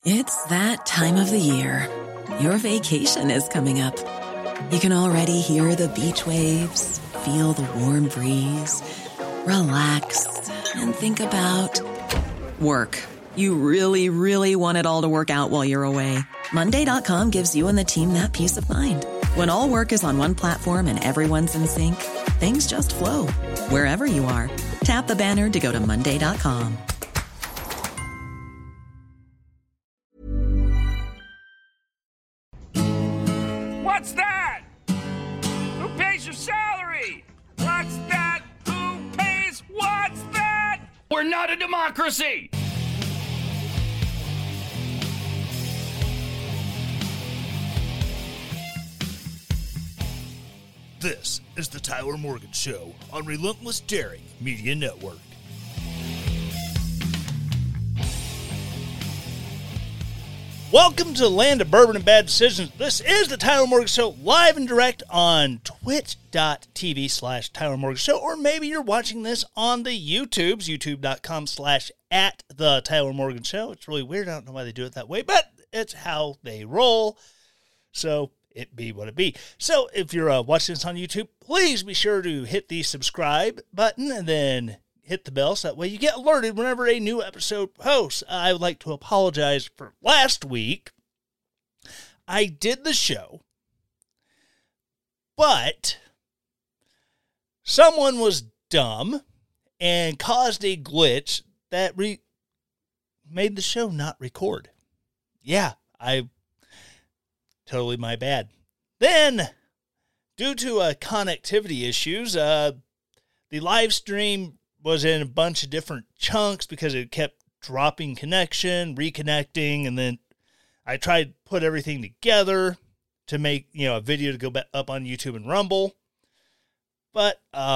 It's that time of the year. Your vacation is coming up. You can already hear the beach waves, feel the warm breeze, relax, and think about work. You really, really want it all to work out while you're away. Monday.com gives you and the team that peace of mind. When all work is on one platform and everyone's in sync, things just flow. Wherever you are, tap the banner to go to Monday.com. What's that? Who pays your salary? What's that? Who pays? What's that? We're not a democracy! This is the Tyler Morgan Show on Relentless Daring Media Network. Welcome to the land of bourbon and bad decisions. This is the Tyler Morgan Show, live and direct on twitch.tv/Tyler Morgan Show, or maybe you're watching this on the YouTubes, youtube.com/@the Tyler Morgan Show. It's really weird. I don't know why they do it that way, but it's how they roll. So it be what it be. So if you're watching this on YouTube, please be sure to hit the subscribe button and then hit the bell so that way you get alerted whenever a new episode posts. I would like to apologize for last week. I did the show, but someone was dumb and caused a glitch that made the show not record. Yeah, totally my bad. Then, due to connectivity issues, the live stream was in a bunch of different chunks because it kept dropping connection, reconnecting, and then I tried to put everything together to make, a video to go back up on YouTube and Rumble. But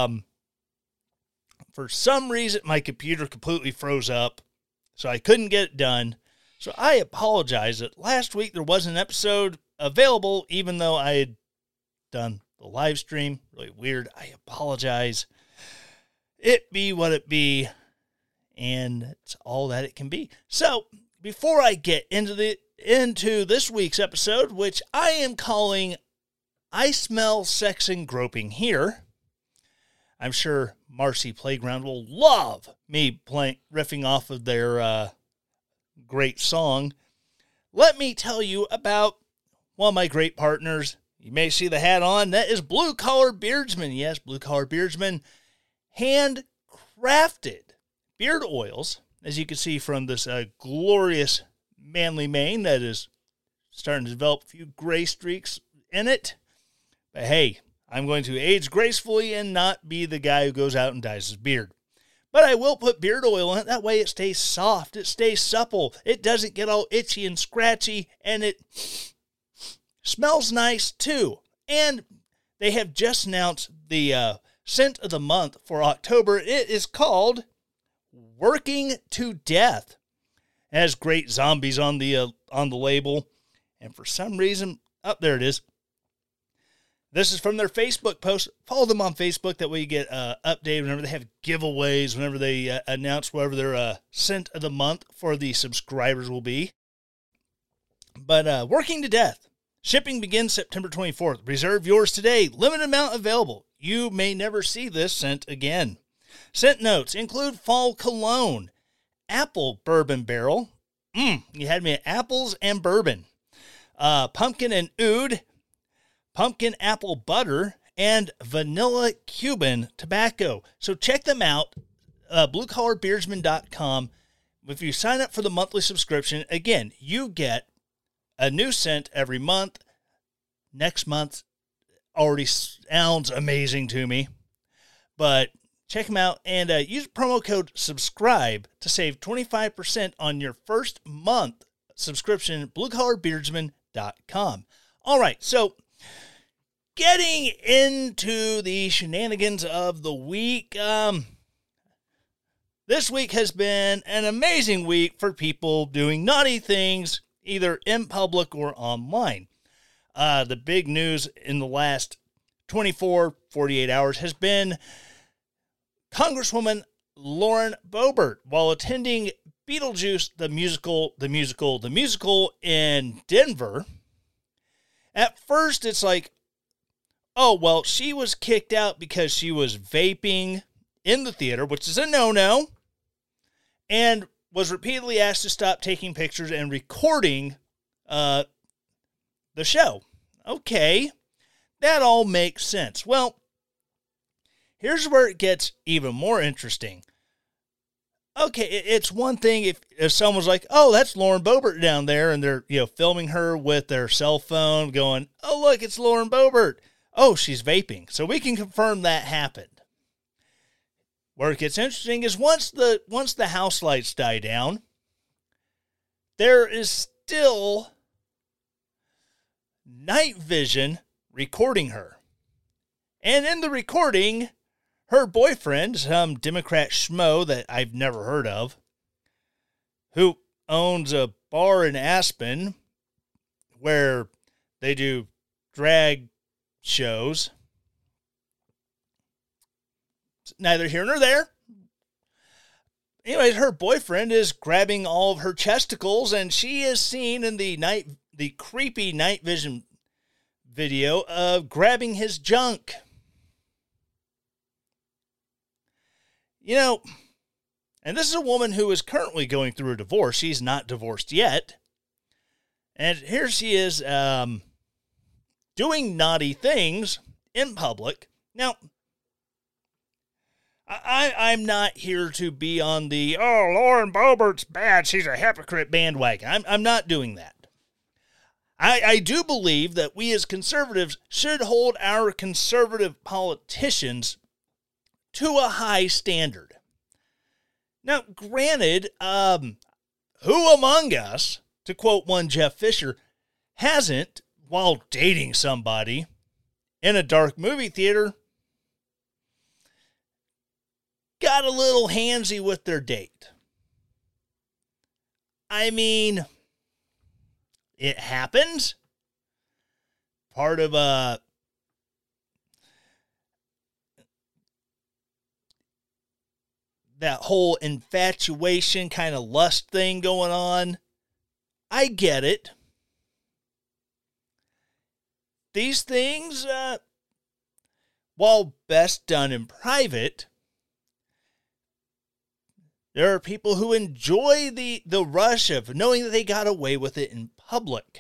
for some reason, my computer completely froze up, so I couldn't get it done. So I apologize that last week there wasn't an episode available, even though I had done the live stream. Really weird. I apologize. It be what it be, and it's all that it can be. So before I get into this week's episode, which I am calling "I Smell Sex and Groping Here," I'm sure Marcy Playground will love me riffing off of their great song. Let me tell you about one of my great partners. You may see the hat on. That is Blue Collar Beardsman. Yes, Blue Collar Beardsman. Handcrafted beard oils, as you can see from this glorious manly mane that is starting to develop a few gray streaks in it. But hey, I'm going to age gracefully and not be the guy who goes out and dyes his beard. But I will put beard oil in it. That way it stays soft. It stays supple. It doesn't get all itchy and scratchy. And it smells nice too. And they have just announced the scent of the month for October. It is called Working to Death. It has great zombies on the label. And for some reason, there it is. This is from their Facebook post. Follow them on Facebook. That way you get updated whenever they have giveaways, whenever they announce whatever their scent of the month for the subscribers will be. But Working to Death. Shipping begins September 24th. Reserve yours today. Limited amount available. You may never see this scent again. Scent notes include fall cologne, apple bourbon barrel. You had me at apples and bourbon. Pumpkin and oud, pumpkin apple butter, and vanilla Cuban tobacco. So check them out, bluecollarbeardsman.com. If you sign up for the monthly subscription, again, you get a new scent every month. Next month already sounds amazing to me. But check them out and use promo code SUBSCRIBE to save 25% on your first month subscription at bluecollarbeardsman.com. All right, so getting into the shenanigans of the week. This week has been an amazing week for people doing naughty things, either in public or online. The big news in the last 48 hours has been Congresswoman Lauren Boebert, while attending Beetlejuice, the musical in Denver, at first it's like, oh, well, she was kicked out because she was vaping in the theater, which is a no-no, and was repeatedly asked to stop taking pictures and recording the show. Okay, that all makes sense. Well, here's where it gets even more interesting. Okay, it's one thing if someone's like, oh, that's Lauren Boebert down there, and they're filming her with their cell phone going, oh, look, it's Lauren Boebert. Oh, she's vaping. So we can confirm that happened. Where it gets interesting is once the house lights die down, there is still night vision recording her. And in the recording, her boyfriend, some Democrat schmo that I've never heard of, who owns a bar in Aspen where they do drag shows. It's neither here nor there. Anyways, her boyfriend is grabbing all of her chesticles, and she is seen in the creepy night vision video of grabbing his junk. And this is a woman who is currently going through a divorce. She's not divorced yet. And here she is doing naughty things in public. Now, I'm not here to be on the, oh, Lauren Boebert's bad, she's a hypocrite bandwagon. I'm not doing that. I do believe that we as conservatives should hold our conservative politicians to a high standard. Now, granted, who among us, to quote one Jeff Fisher, hasn't, while dating somebody in a dark movie theater, got a little handsy with their date? I mean, it happens. Part of that whole infatuation kind of lust thing going on. I get it. These things, while best done in private, there are people who enjoy the rush of knowing that they got away with it in public.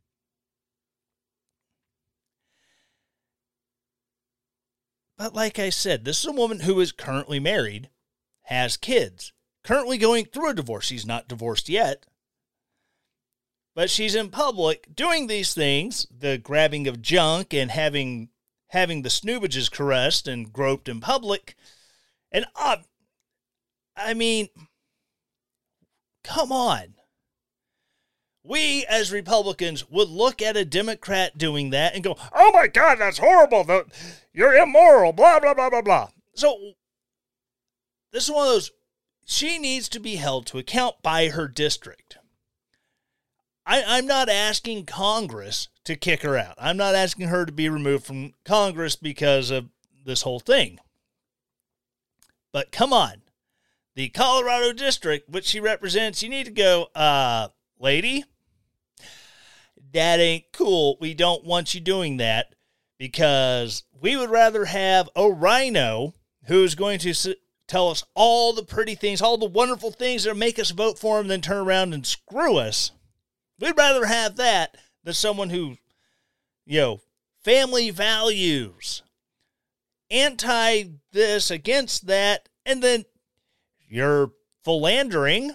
But like I said, this is a woman who is currently married, has kids, currently going through a divorce. She's not divorced yet. But she's in public doing these things, the grabbing of junk and having the snoobages caressed and groped in public. And I mean, come on. We as Republicans would look at a Democrat doing that and go, oh my God, that's horrible. You're immoral, blah, blah, blah, blah, blah. So this is one of those, she needs to be held to account by her district. I'm not asking Congress to kick her out. I'm not asking her to be removed from Congress because of this whole thing. But come on. The Colorado district, which she represents, you need to go, lady, that ain't cool. We don't want you doing that because we would rather have a rhino who's going to tell us all the pretty things, all the wonderful things that make us vote for him, then turn around and screw us. We'd rather have that than someone who, family values, anti this, against that, and then you're philandering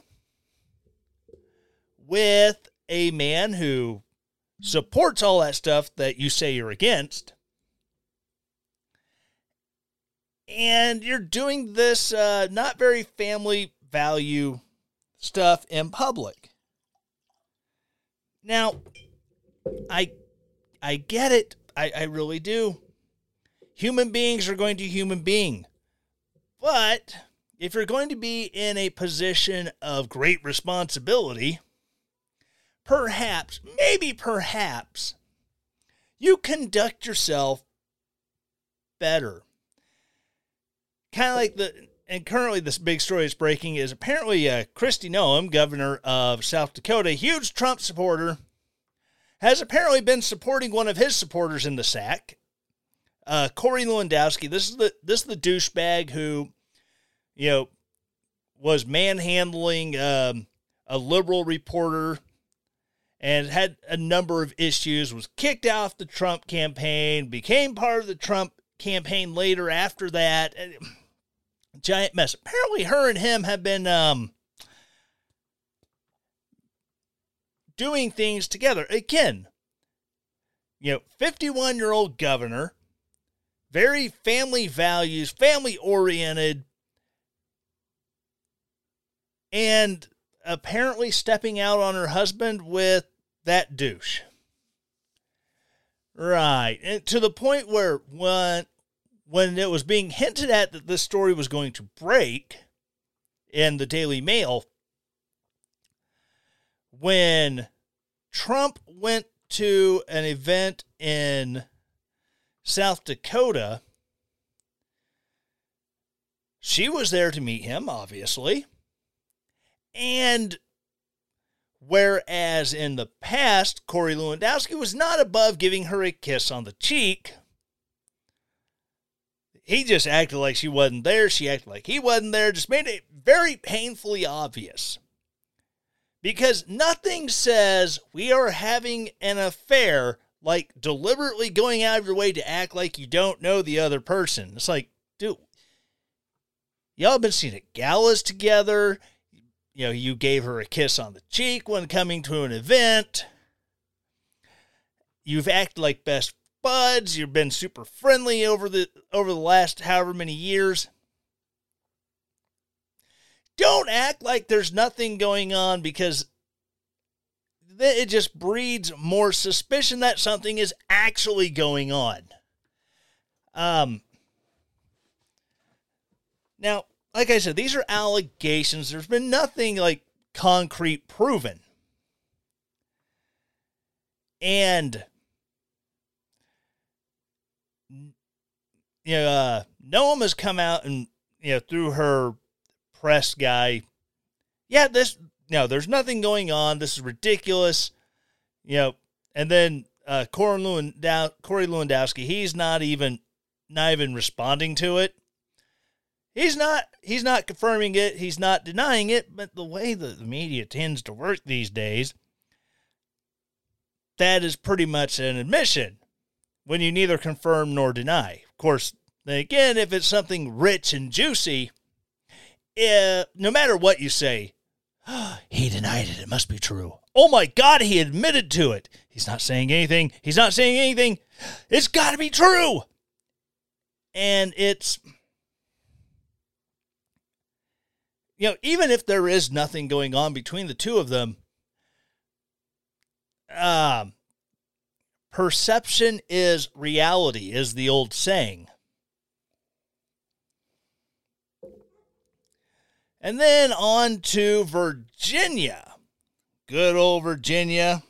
with a man who supports all that stuff that you say you're against. And you're doing this not very family value stuff in public. Now, I get it. I really do. Human beings are going to human being. But if you're going to be in a position of great responsibility, perhaps, you conduct yourself better. Kind of like and currently this big story is breaking is apparently Kristi Noem, governor of South Dakota, huge Trump supporter, has apparently been supporting one of his supporters in the sack, Corey Lewandowski. This is the douchebag who, was manhandling a liberal reporter and had a number of issues, was kicked off the Trump campaign, became part of the Trump campaign later after that. Giant mess. Apparently her and him have been doing things together. Again, 51-year-old governor, very family values, family-oriented, and apparently stepping out on her husband with that douche. Right. And to the point where when it was being hinted at that this story was going to break in the Daily Mail, when Trump went to an event in South Dakota, she was there to meet him, obviously. And whereas in the past, Corey Lewandowski was not above giving her a kiss on the cheek, he just acted like she wasn't there. She acted like he wasn't there. Just made it very painfully obvious. Because nothing says we are having an affair like deliberately going out of your way to act like you don't know the other person. It's like, dude, y'all have been seen at galas together. You gave her a kiss on the cheek when coming to an event. You've acted like best buds. You've been super friendly over the last however many years. Don't act like there's nothing going on, because it just breeds more suspicion that something is actually going on. Now, like I said, these are allegations. There's been nothing like concrete proven. And Noam has come out and, through her press guy, there's nothing going on. This is ridiculous. And then Corey Lewandowski, he's not even responding to it. He's not confirming it. He's not denying it. But the way that the media tends to work these days, that is pretty much an admission when you neither confirm nor deny. Of course, then again, if it's something rich and juicy, no matter what you say, he denied it. It must be true. Oh my God, he admitted to it. He's not saying anything. He's not saying anything. It's got to be true. And it's, even if there is nothing going on between the two of them, perception is reality, is the old saying. And then on to Virginia. Good old Virginia.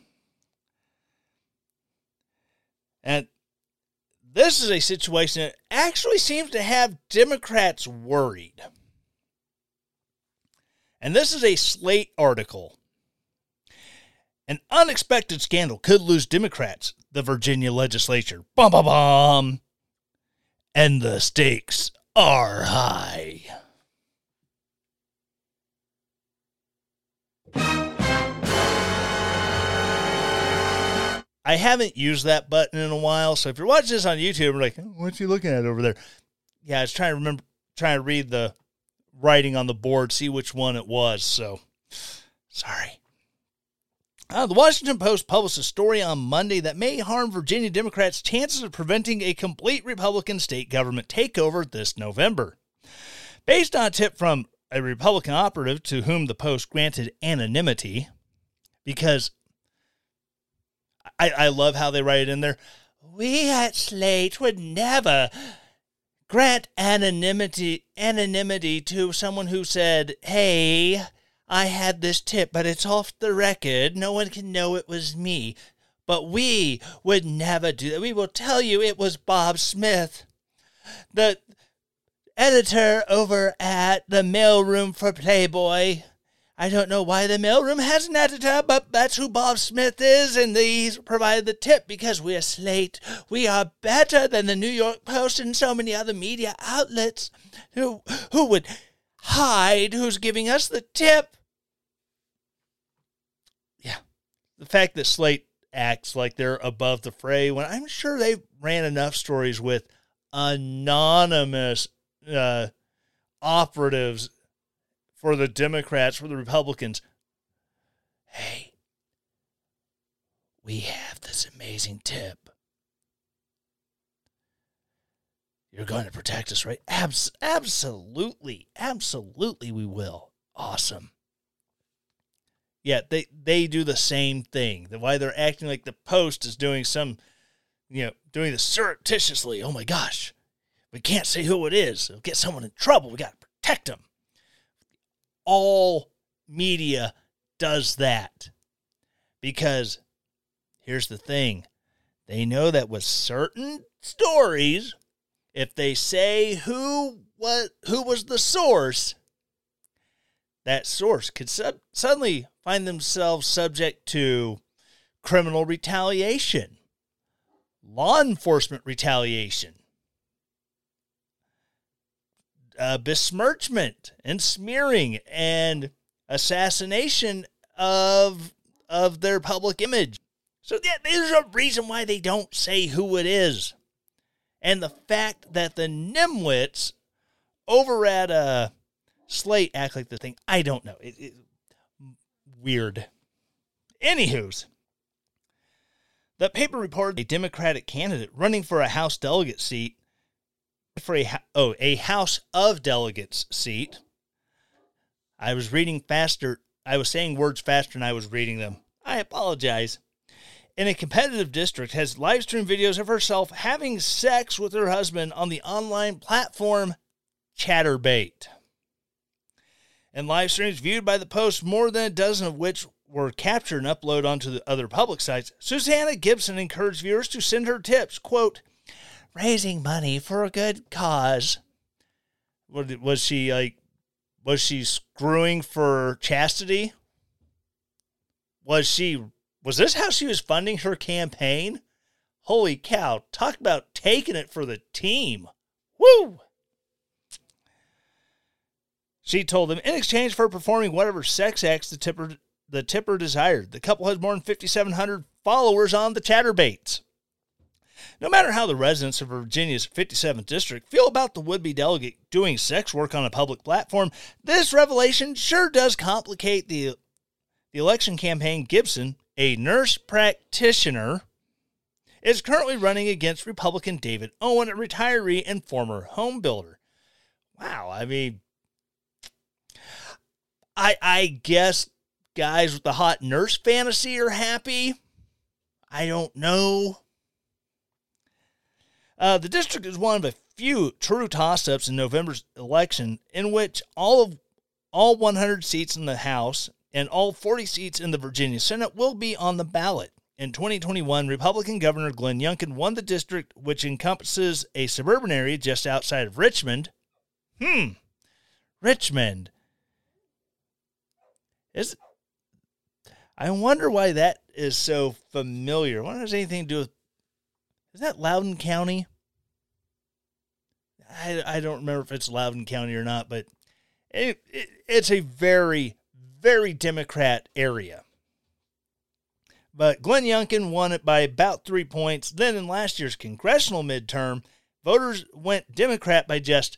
And this is a situation that actually seems to have Democrats worried. And this is a Slate article. An unexpected scandal could lose Democrats, the Virginia legislature. Bum, bum, bum. And the stakes are high. I haven't used that button in a while, so if you're watching this on YouTube, we're like, what you looking at over there? Yeah, I was trying to read the writing on the board, see which one it was, so sorry. The Washington Post published a story on Monday that may harm Virginia Democrats' chances of preventing a complete Republican state government takeover this November. Based on a tip from a Republican operative to whom the Post granted anonymity, because I love how they write it in there. We at Slate would never grant anonymity to someone who said, hey, I had this tip, but it's off the record. No one can know it was me. But we would never do that. We will tell you it was Bob Smith. editor over at the mailroom for Playboy. I don't know why the mailroom has an editor, but that's who Bob Smith is, and he's provided the tip because we're Slate. We are better than the New York Post and so many other media outlets who would hide who's giving us the tip. Yeah. The fact that Slate acts like they're above the fray when I'm sure they ran enough stories with anonymous operatives for the Democrats, for the Republicans. Hey, we have this amazing tip. You're going to protect us, right? Absolutely. Absolutely we will. Awesome. Yeah, they do the same thing. Why they're acting like the Post is doing doing this surreptitiously. Oh my gosh. We can't say who it is. It'll get someone in trouble. We got to protect them. All media does that. Because here's the thing. They know that with certain stories, if they say who was the source, that source could suddenly find themselves subject to criminal retaliation, law enforcement retaliation, besmirchment and smearing and assassination of their public image. So yeah, there's a reason why they don't say who it is. And the fact that the nimwits over at Slate act like the thing, I don't know. It weird. Anywho's, the paper reported a Democratic candidate running for a House delegate seat, a House of Delegates seat. I was reading faster. I was saying words faster than I was reading them. I apologize. In a competitive district, has live streamed videos of herself having sex with her husband on the online platform Chaturbate. And live streams viewed by the Post, more than a dozen of which were captured and uploaded onto the other public sites, Susanna Gibson encouraged viewers to send her tips, quote, raising money for a good cause. Was she screwing for chastity? Was this how she was funding her campaign? Holy cow, talk about taking it for the team. Woo! She told them, in exchange for performing whatever sex acts the tipper desired. The couple has more than 5,700 followers on the Chaturbates. No matter how the residents of Virginia's 57th district feel about the would-be delegate doing sex work on a public platform, this revelation sure does complicate the election campaign. Gibson, a nurse practitioner, is currently running against Republican David Owen, a retiree and former home builder. Wow, I mean, I guess guys with the hot nurse fantasy are happy. I don't know. The district is one of a few true toss-ups in November's election in which all 100 seats in the House and all 40 seats in the Virginia Senate will be on the ballot. In 2021, Republican Governor Glenn Youngkin won the district, which encompasses a suburban area just outside of Richmond. Richmond. I wonder why that is so familiar. I wonder if it has anything to do with... Is that Loudoun County? I don't remember if it's Loudoun County or not, but it's a very, very Democrat area. But Glenn Youngkin won it by about 3 points. Then in last year's congressional midterm, voters went Democrat by just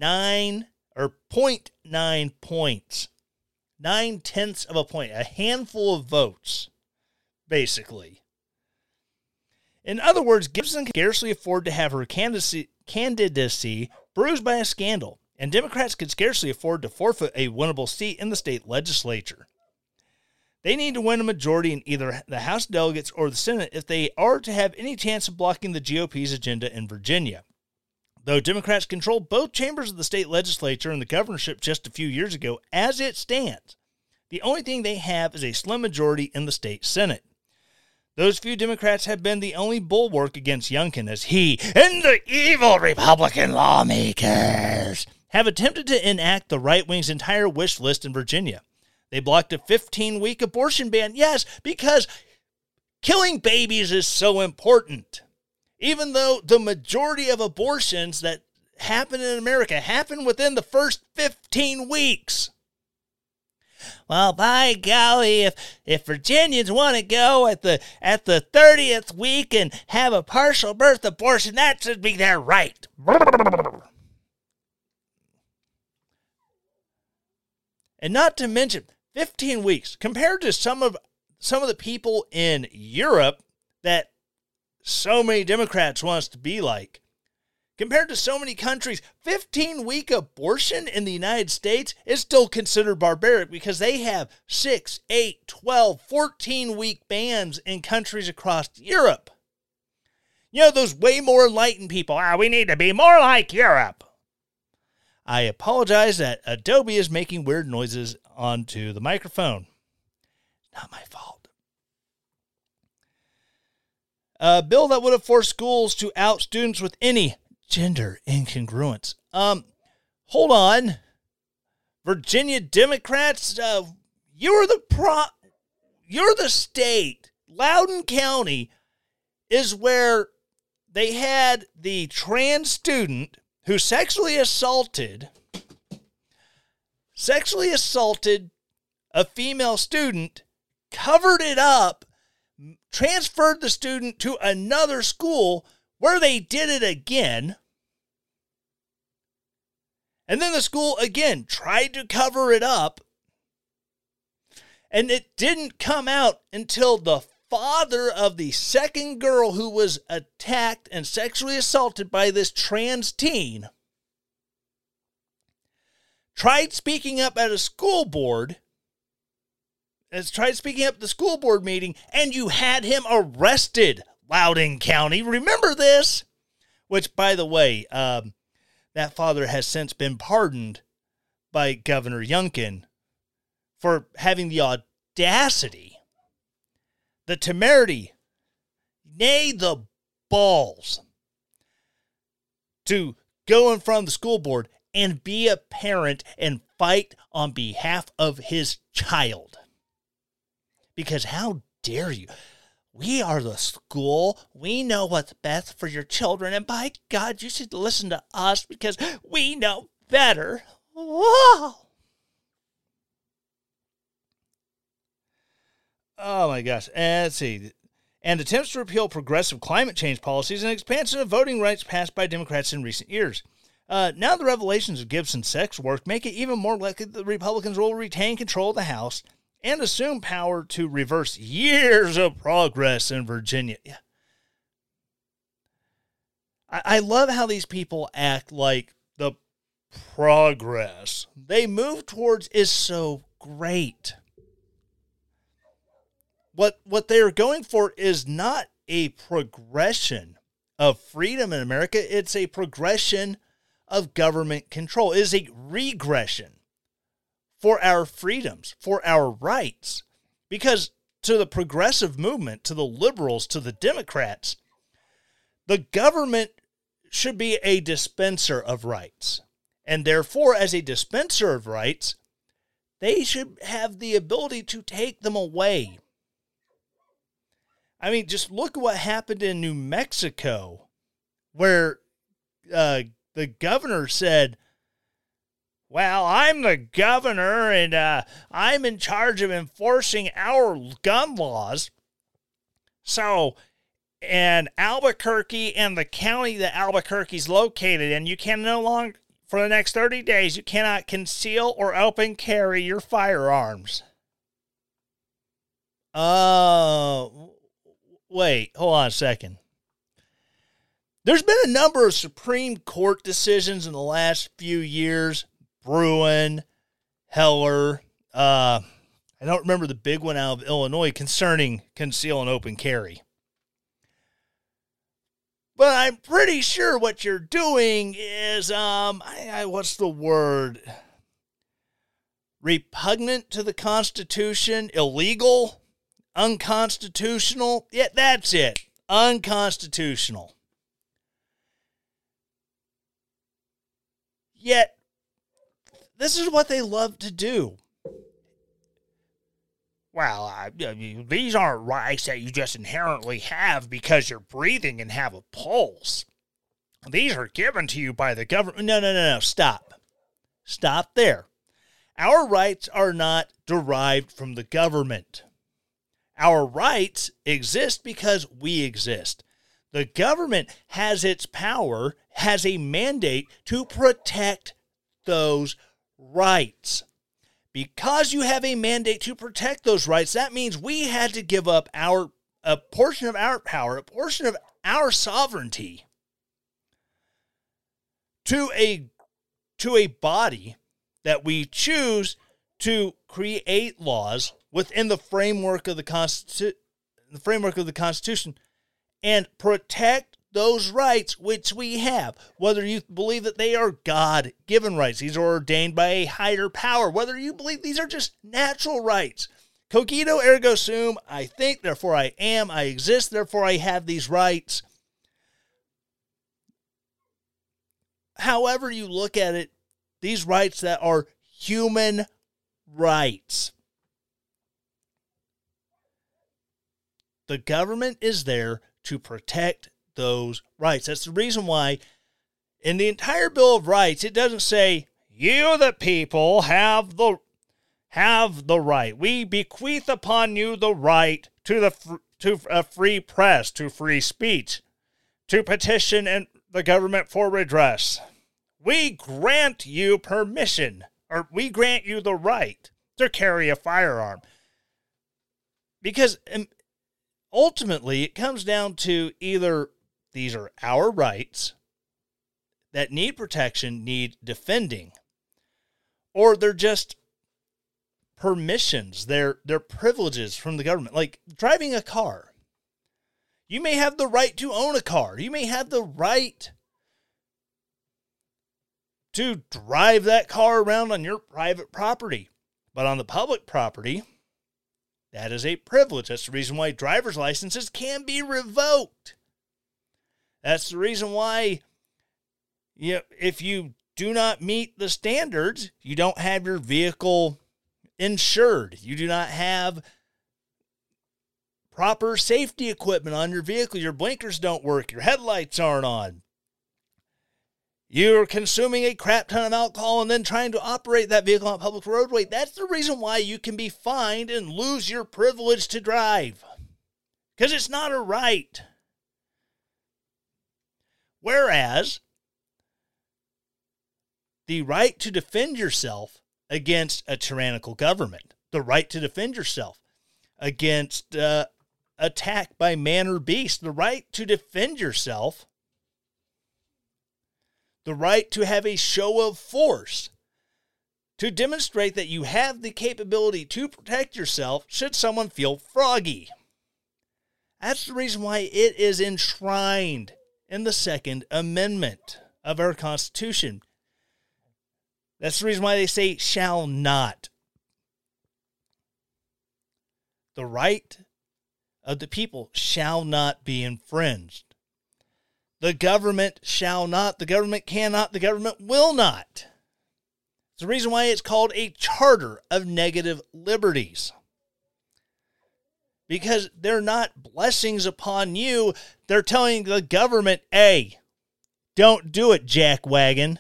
0.9 points. 0.9 of a point, a handful of votes, basically. In other words, Gibson can scarcely afford to have her candidacy bruised by a scandal, and Democrats could scarcely afford to forfeit a winnable seat in the state legislature. They need to win a majority in either the House delegates or the Senate if they are to have any chance of blocking the GOP's agenda in Virginia. Though Democrats controlled both chambers of the state legislature and the governorship just a few years ago, as it stands, the only thing they have is a slim majority in the state Senate. Those few Democrats have been the only bulwark against Youngkin as he and the evil Republican lawmakers have attempted to enact the right wing's entire wish list in Virginia. They blocked a 15-week abortion ban, yes, because killing babies is so important. Even though the majority of abortions that happen in America happen within the first 15 weeks. Well, by golly, if Virginians want to go at the 30th week and have a partial birth abortion, that should be their right. And not to mention, 15 weeks compared to some of the people in Europe that so many Democrats want us to be like. Compared to so many countries, 15-week abortion in the United States is still considered barbaric because they have 6, 8, 12, 14-week bans in countries across Europe. You know, those way more enlightened people, we need to be more like Europe. I apologize that Adobe is making weird noises onto the microphone. Not my fault. A bill that would have forced schools to out students with any gender incongruence. Hold on. Virginia Democrats, you're the state. Loudoun County is where they had the trans student who sexually assaulted a female student, covered it up, transferred the student to another school where they did it again. And then the school again tried to cover it up. And it didn't come out until the father of the second girl who was attacked and sexually assaulted by this trans teen tried speaking up at a school board, meeting, and you had him arrested, Loudoun County. Remember this? Which, by the way, that father has since been pardoned by Governor Youngkin for having the audacity, the temerity, nay, the balls to go in front of the school board and be a parent and fight on behalf of his child. Because how dare you? We are the school. We know what's best for your children. And by God, you should listen to us because we know better. Whoa. Oh, my gosh. And let's see. And attempts to repeal progressive climate change policies and expansion of voting rights passed by Democrats in recent years. Now the revelations of Gibson's sex work make it even more likely that the Republicans will retain control of the House and assume power to reverse years of progress in Virginia. Yeah. I love how these people act like the progress they move towards is so great. What they are going for is not a progression of freedom in America. It's a progression of government control. It is a regression for our freedoms, for our rights. Because to the progressive movement, to the liberals, to the Democrats, the government should be a dispenser of rights. And therefore, as a dispenser of rights, they should have the ability to take them away. I mean, just look at what happened in New Mexico, where the governor said, well, I'm the governor and I'm in charge of enforcing our gun laws. So in Albuquerque and the county that Albuquerque's located in, you can no longer, for the next 30 days, you cannot conceal or open carry your firearms. Wait, hold on a second. There's been a number of Supreme Court decisions in the last few years. Bruin, Heller, I don't remember the big one out of Illinois concerning conceal and open carry. But I'm pretty sure what you're doing is, what's the word? Repugnant to the Constitution, illegal. unconstitutional. Yeah, that's it. Unconstitutional. Yet, this is what they love to do. Well, these aren't rights that you just inherently have because you're breathing and have a pulse. These are given to you by the government. No. Stop. Stop there. Our rights are not derived from the government. Our rights exist because we exist. The government has its power, has a mandate to protect those rights. Because you have a mandate to protect those rights, that means we had to give up a portion of our power, a portion of our sovereignty to a body that we choose to create laws within the framework of the Constitution and protect those rights which we have, whether you believe that they are God-given rights, these are ordained by a higher power, whether you believe these are just natural rights. Cogito ergo sum, I think, therefore I am, I exist, therefore I have these rights. However you look at it, these rights that are human rights. The government is there to protect those rights. That's the reason why in the entire Bill of Rights, it doesn't say, you the people have the right. We bequeath upon you the right to a free press, to free speech, to petition and the government for redress. We grant you permission, or we grant you the right to carry a firearm. Because ultimately, it comes down to either these are our rights that need protection, need defending, or they're just permissions, they're privileges from the government. Like driving a car. You may have the right to own a car. You may have the right to drive that car around on your private property. But on the public property, that is a privilege. That's the reason why driver's licenses can be revoked. That's the reason why if you do not meet the standards, you don't have your vehicle insured. You do not have proper safety equipment on your vehicle. Your blinkers don't work. Your headlights aren't on. You're consuming a crap ton of alcohol and then trying to operate that vehicle on a public roadway. That's the reason why you can be fined and lose your privilege to drive. Because it's not a right. Whereas, the right to defend yourself against a tyrannical government, the right to defend yourself against attack by man or beast, the right to defend yourself, the right to have a show of force, to demonstrate that you have the capability to protect yourself should someone feel froggy. That's the reason why it is enshrined in the Second Amendment of our Constitution. That's the reason why they say shall not. The right of the people shall not be infringed. The government shall not, the government cannot, the government will not. It's the reason why it's called a charter of negative liberties. Because they're not blessings upon you. They're telling the government, hey, don't do it, jackwagon.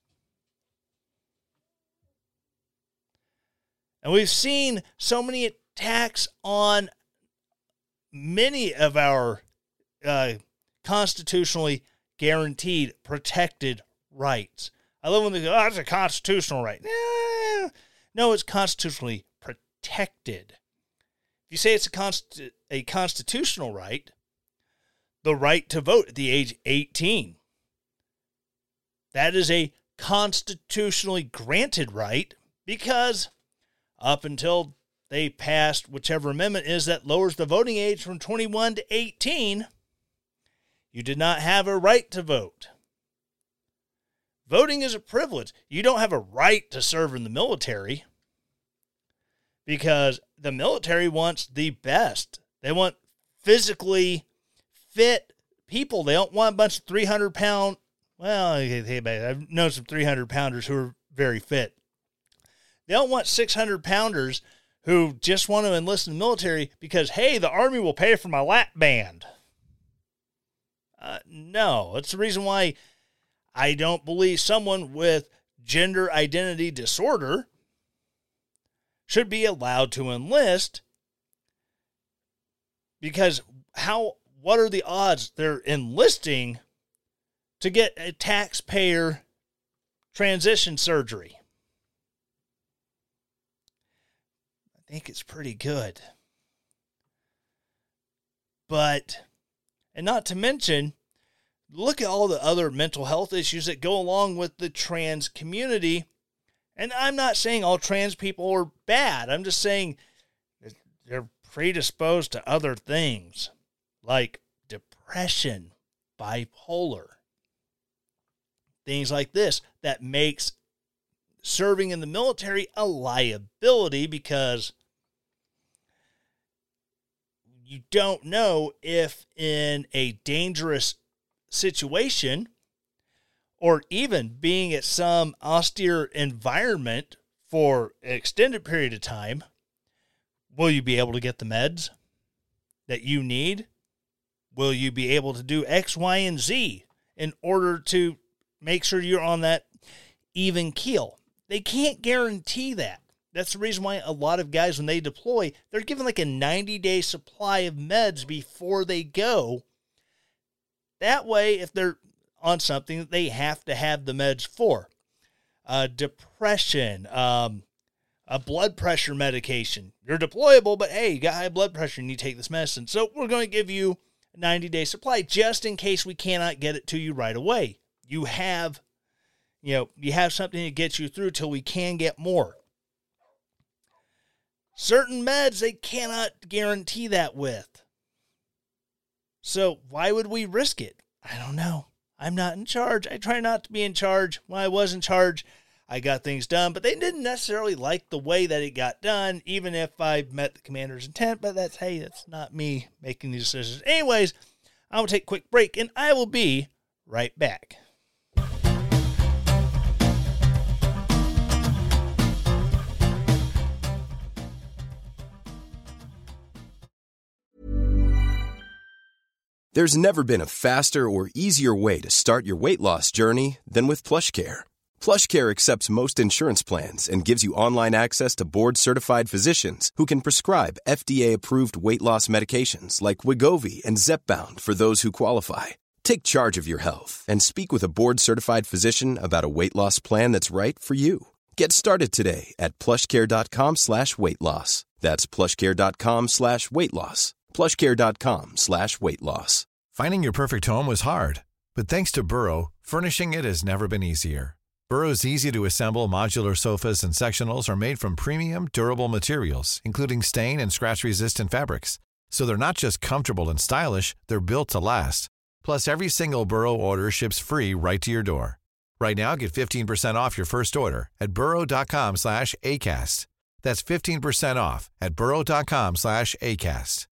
And we've seen so many attacks on many of our constitutionally guaranteed, protected rights. I love when they go, oh, that's a constitutional right. No, it's constitutionally protected. If you say it's a constitutional right, the right to vote at the age of 18, that is a constitutionally granted right because up until they passed whichever amendment is that lowers the voting age from 21 to 18, you did not have a right to vote. Voting is a privilege. You don't have a right to serve in the military. because the military wants the best. They want physically fit people. They don't want a bunch of 300-pound, well, I've known some 300-pounders who are very fit. They don't want 600-pounders who just want to enlist in the military because, hey, the Army will pay for my lap band. No, that's the reason why I don't believe someone with gender identity disorder should be allowed to enlist, because what are the odds they're enlisting to get a taxpayer transition surgery? I think it's pretty good. And not to mention, look at all the other mental health issues that go along with the trans community. And I'm not saying all trans people are bad. I'm just saying they're predisposed to other things like depression, bipolar, things like this that makes serving in the military a liability, because you don't know if in a dangerous situation, or even being at some austere environment for an extended period of time, will you be able to get the meds that you need? Will you be able to do X, Y, and Z in order to make sure you're on that even keel? They can't guarantee that. That's the reason why a lot of guys, when they deploy, they're given like a 90-day supply of meds before they go. That way, if they're on something that they have to have the meds for, depression, a blood pressure medication. You're deployable, but hey, you got high blood pressure and you take this medicine. So we're going to give you a 90-day supply just in case we cannot get it to you right away. You have something to get you through till we can get more. Certain meds, they cannot guarantee that with. So why would we risk it? I don't know. I'm not in charge. I try not to be in charge. When I was in charge, I got things done, but they didn't necessarily like the way that it got done, even if I met the commander's intent. But that's not me making these decisions. Anyways, I will take a quick break, and I will be right back. There's never been a faster or easier way to start your weight loss journey than with PlushCare. PlushCare accepts most insurance plans and gives you online access to board-certified physicians who can prescribe FDA-approved weight loss medications like Wegovy and Zepbound for those who qualify. Take charge of your health and speak with a board-certified physician about a weight loss plan that's right for you. Get started today at plushcare.com/weight loss. That's plushcare.com/weight loss. plushcare.com/weight loss. Finding your perfect home was hard, but thanks to Burrow, furnishing it has never been easier. Burrow's easy-to-assemble modular sofas and sectionals are made from premium, durable materials, including stain and scratch-resistant fabrics. So they're not just comfortable and stylish, they're built to last. Plus, every single Burrow order ships free right to your door. Right now, get 15% off your first order at burrow.com/ACAST. That's 15% off at burrow.com/ACAST.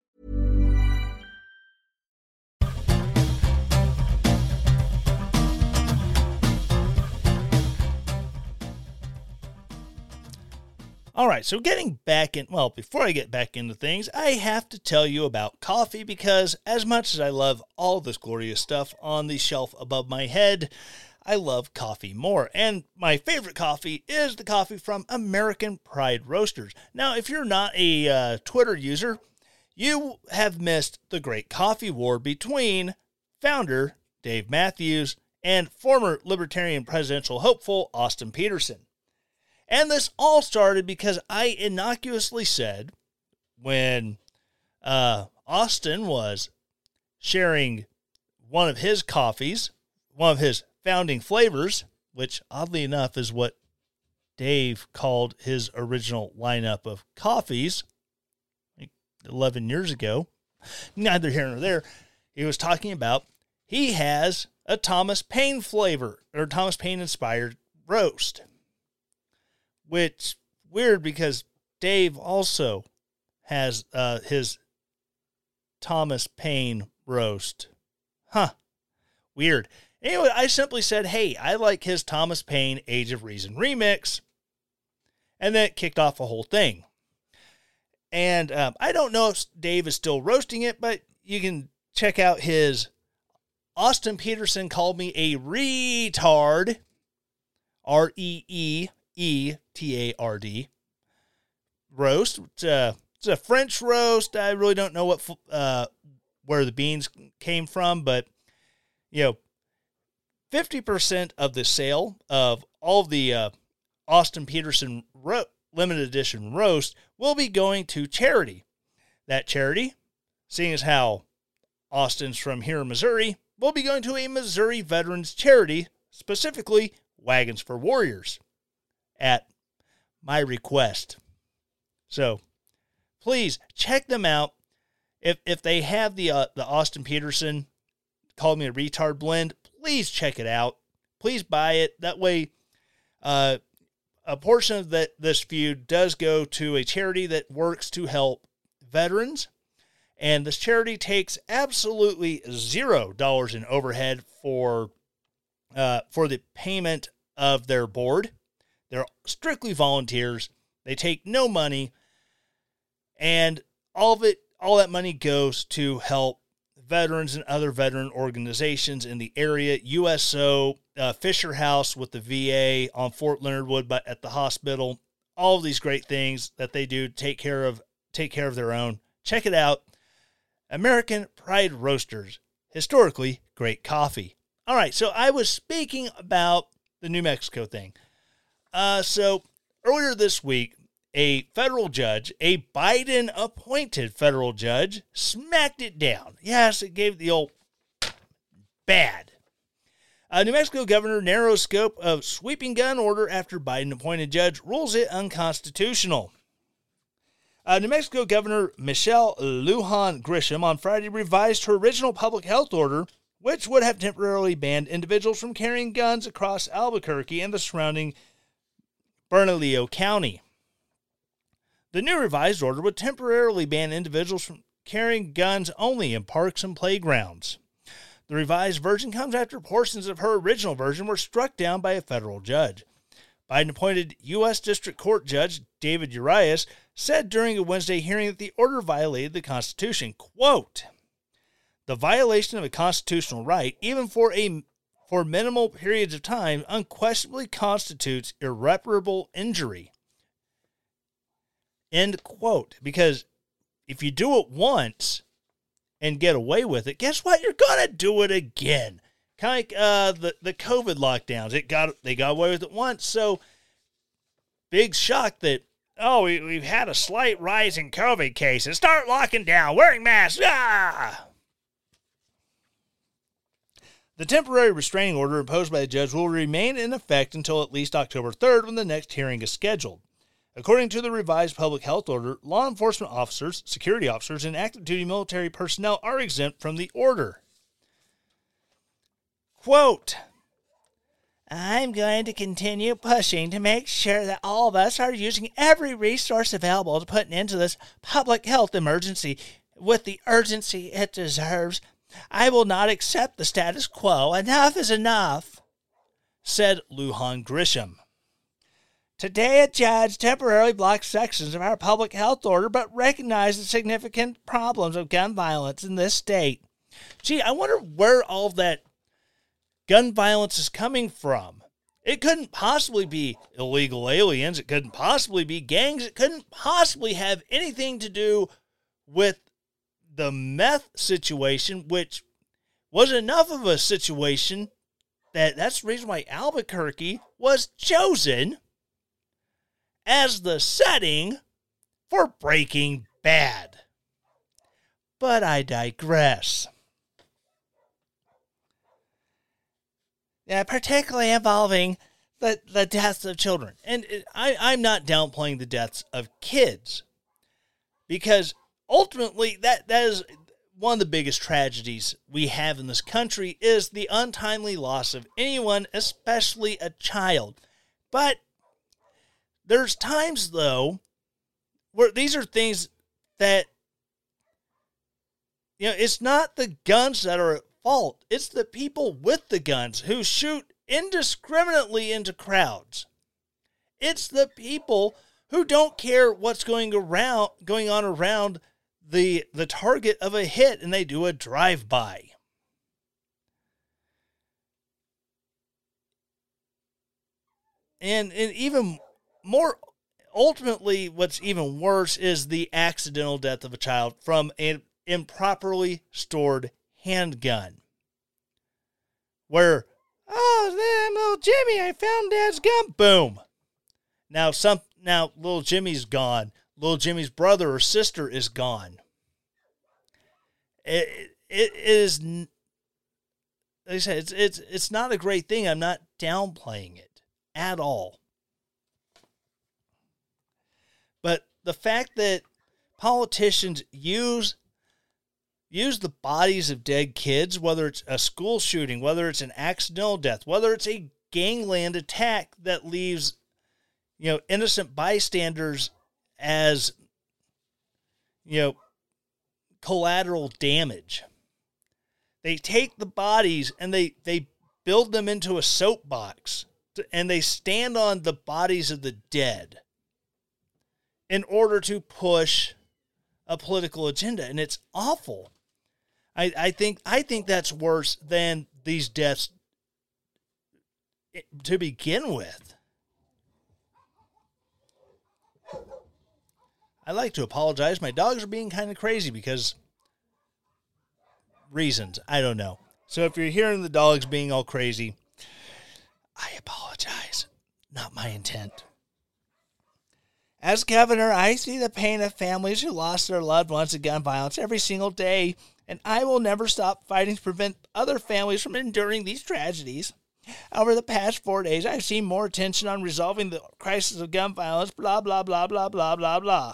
All right, so getting back in, well, before I get back into things, I have to tell you about coffee, because as much as I love all this glorious stuff on the shelf above my head, I love coffee more. And my favorite coffee is the coffee from American Pride Roasters. Now, if you're not a Twitter user, you have missed the great coffee war between founder Dave Matthews and former Libertarian presidential hopeful Austin Peterson. And this all started because I innocuously said, when Austin was sharing one of his coffees, one of his founding flavors, which oddly enough is what Dave called his original lineup of coffees, like 11 years ago, neither here nor there, he was talking about he has a Thomas Paine flavor, or Thomas Paine inspired roast. Which, weird, because Dave also has his Thomas Paine roast. Huh. Weird. Anyway, I simply said, hey, I like his Thomas Paine Age of Reason remix. And then it kicked off a whole thing. And I don't know if Dave is still roasting it, but you can check out his Austin Peterson Called Me a Retard, R-E-E-E-T-A-R-D, roast. It's a French roast. I really don't know where the beans came from, but, 50% of the sale of all of the Austin Peterson limited edition roast will be going to charity. That charity, seeing as how Austin's from here in Missouri, will be going to a Missouri veterans charity, specifically Wagons for Warriors, at my request. So please check them out. If they have the Austin Peterson Called Me a Retard blend, please check it out. Please buy it. That way, a portion of this feud does go to a charity that works to help veterans. And this charity takes absolutely $0 in overhead for the payment of their board. They're strictly volunteers. They take no money. And all that money goes to help veterans and other veteran organizations in the area. USO, Fisher House with the VA on Fort Leonard Wood, but at the hospital. All of these great things that they do to take care of their own. Check it out. American Pride Roasters. Historically great coffee. All right, so I was speaking about the New Mexico thing. So earlier this week, a federal judge, a Biden-appointed federal judge, smacked it down. Yes, it gave the old bad. New Mexico governor narrows scope of sweeping gun order after Biden-appointed judge rules it unconstitutional. New Mexico Governor Michelle Lujan Grisham on Friday revised her original public health order, which would have temporarily banned individuals from carrying guns across Albuquerque and the surrounding Bernalillo County. The new revised order would temporarily ban individuals from carrying guns only in parks and playgrounds. The revised version comes after portions of her original version were struck down by a federal judge. Biden-appointed U.S. District Court Judge David Urias said during a Wednesday hearing that the order violated the Constitution. Quote, "The violation of a constitutional right, even for minimal periods of time, unquestionably constitutes irreparable injury." End quote. Because if you do it once and get away with it, guess what? You're going to do it again. Kind of like the COVID lockdowns. They got away with it once, so big shock that, we've had a slight rise in COVID cases. Start locking down, wearing masks. Ah! The temporary restraining order imposed by the judge will remain in effect until at least October 3rd when the next hearing is scheduled. According to the revised public health order, law enforcement officers, security officers, and active duty military personnel are exempt from the order. Quote, "I'm going to continue pushing to make sure that all of us are using every resource available to put an end to this public health emergency with the urgency it deserves. I will not accept the status quo. Enough is enough," said Lujan Grisham. "Today, a judge temporarily blocked sections of our public health order, but recognized the significant problems of gun violence in this state." Gee, I wonder where all that gun violence is coming from. It couldn't possibly be illegal aliens. It couldn't possibly be gangs. It couldn't possibly have anything to do with the meth situation, which was enough of a situation that's the reason why Albuquerque was chosen as the setting for Breaking Bad. But I digress. Yeah, particularly involving the deaths of children. And I'm not downplaying the deaths of kids, because ultimately that is one of the biggest tragedies we have in this country, is the untimely loss of anyone, especially a child. But there's times, though, these are things that, it's not the guns that are at fault. It's the people with the guns who shoot indiscriminately into crowds. It's the people who don't care what's going on around the target of a hit, and they do a drive-by. And even more, ultimately, what's even worse is the accidental death of a child from an improperly stored handgun. Where, little Jimmy, I found Dad's gun. Boom. Now little Jimmy's gone. Little Jimmy's brother or sister is gone. It is, like I said, it's not a great thing. I'm not downplaying it at all. But the fact that politicians use the bodies of dead kids, whether it's a school shooting, whether it's an accidental death, whether it's a gangland attack that leaves, innocent bystanders as, collateral damage. They take the bodies and they build them into a soapbox, and they stand on the bodies of the dead in order to push a political agenda. And it's awful. I think that's worse than these deaths to begin with. I'd like to apologize. My dogs are being kind of crazy because reasons. I don't know. So if you're hearing the dogs being all crazy, I apologize. Not my intent. As governor, I see the pain of families who lost their loved ones to gun violence every single day, and I will never stop fighting to prevent other families from enduring these tragedies. Over the past 4 days, I've seen more attention on resolving the crisis of gun violence, blah, blah, blah, blah, blah, blah, blah.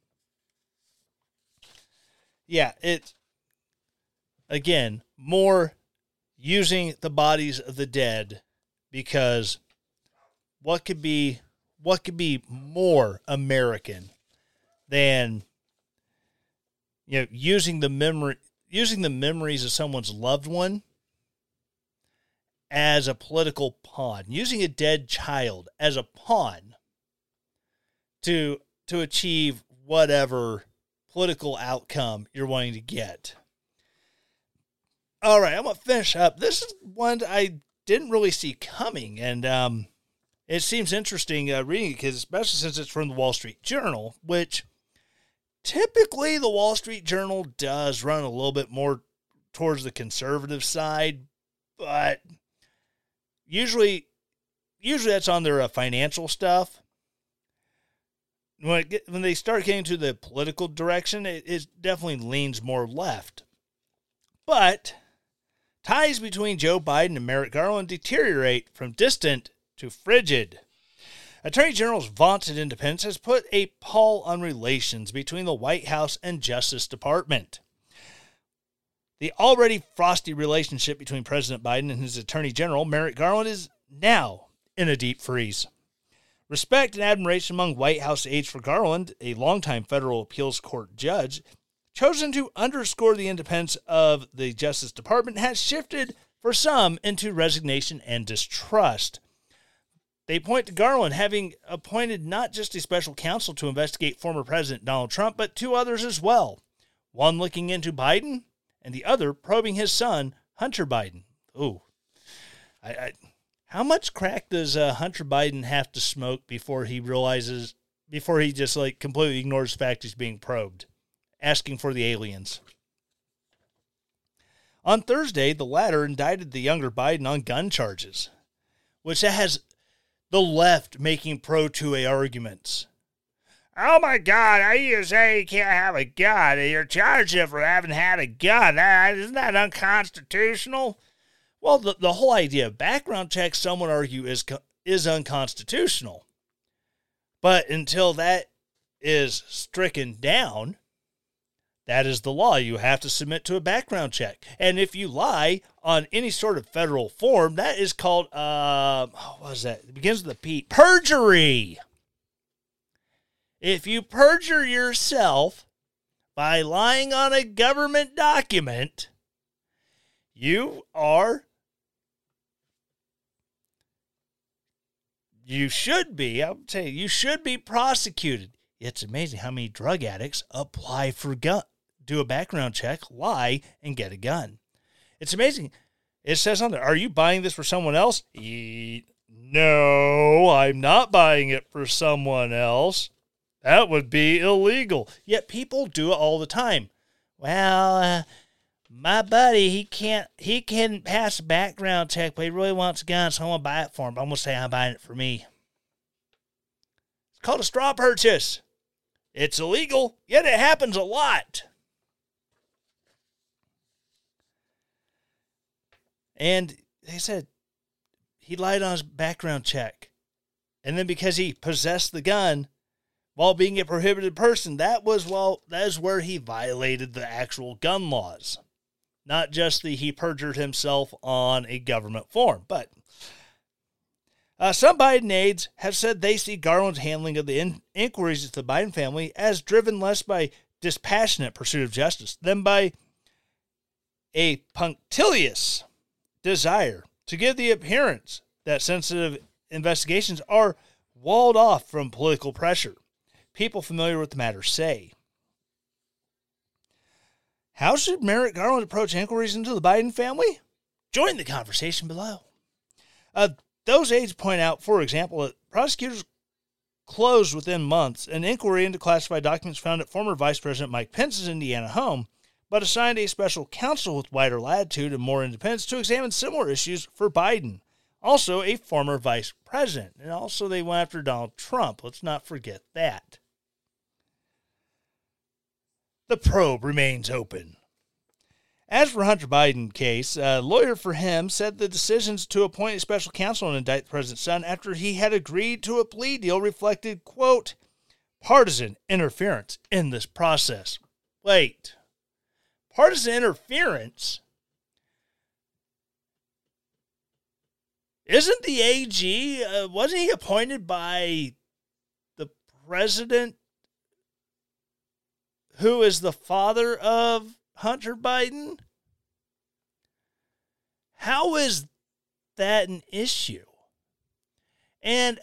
Yeah, it's, again, more using the bodies of the dead, because what could be more American than, using the memories of someone's loved one as a political pawn, using a dead child as a pawn to achieve whatever political outcome you're wanting to get. All right, I'm going to finish up. This is one I didn't really see coming, and it seems interesting reading it, because especially since it's from the Wall Street Journal, which typically the Wall Street Journal does run a little bit more towards the conservative side, but usually that's on their financial stuff. When they start getting to the political direction, it definitely leans more left. But ties between Joe Biden and Merrick Garland deteriorate from distant to frigid. Attorney General's vaunted independence has put a pall on relations between the White House and Justice Department. The already frosty relationship between President Biden and his Attorney General, Merrick Garland, is now in a deep freeze. Respect and admiration among White House aides for Garland, a longtime federal appeals court judge, chosen to underscore the independence of the Justice Department, has shifted for some into resignation and distrust. They point to Garland having appointed not just a special counsel to investigate former President Donald Trump, but two others as well. One looking into Biden, and the other probing his son, Hunter Biden. Ooh. How much crack does Hunter Biden have to smoke before he just completely ignores the fact he's being probed, asking for the aliens? On Thursday, the latter indicted the younger Biden on gun charges, which has the left making pro-2A arguments. Oh my God, you say you can't have a gun, and you're charged for having had a gun. Isn't that unconstitutional? Well, the whole idea of background checks, some would argue, is unconstitutional. But until that is stricken down, that is the law. You have to submit to a background check. And if you lie on any sort of federal form, that is called, what is that? It begins with a P. Perjury. If you perjure yourself by lying on a government document, you should be prosecuted. It's amazing how many drug addicts apply for do a background check, lie, and get a gun. It's amazing. It says on there, are you buying this for someone else? No, I'm not buying it for someone else. That would be illegal. Yet people do it all the time. Well, my buddy, he can pass a background check, but he really wants a gun, so I'm going to buy it for him. I'm going to say I'm buying it for me. It's called a straw purchase. It's illegal, yet it happens a lot. And they said he lied on his background check. And then because he possessed the gun while being a prohibited person, that is where he violated the actual gun laws. Not just he perjured himself on a government form. But some Biden aides have said they see Garland's handling of the inquiries into the Biden family as driven less by dispassionate pursuit of justice than by a punctilious desire to give the appearance that sensitive investigations are walled off from political pressure. People familiar with the matter say. How should Merrick Garland approach inquiries into the Biden family? Join the conversation below. Those aides point out, for example, that prosecutors closed within months an inquiry into classified documents found at former Vice President Mike Pence's Indiana home, but assigned a special counsel with wider latitude and more independence to examine similar issues for Biden, also a former vice president. And also they went after Donald Trump. Let's not forget that. The probe remains open. As for Hunter Biden case, a lawyer for him said the decisions to appoint a special counsel and indict the president's son after he had agreed to a plea deal reflected, quote, partisan interference in this process. Wait. Partisan interference? Isn't the AG, wasn't he appointed by the president who is the father of Hunter Biden? How is that an issue? And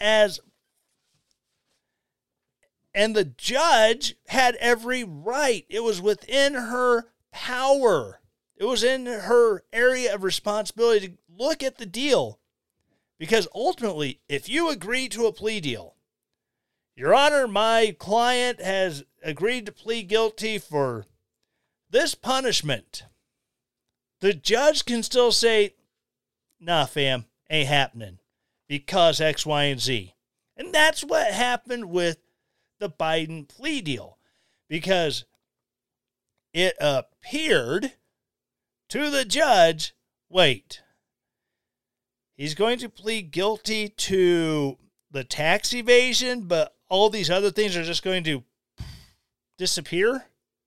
the judge had every right. It was within her power. It was in her area of responsibility to look at the deal. Because ultimately, if you agree to a plea deal, Your Honor, my client has agreed to plead guilty for this punishment. The judge can still say, nah, fam, ain't happening because X, Y, and Z. And that's what happened with the Biden plea deal, because it appeared to the judge, wait, he's going to plead guilty to the tax evasion, but all these other things are just going to disappear?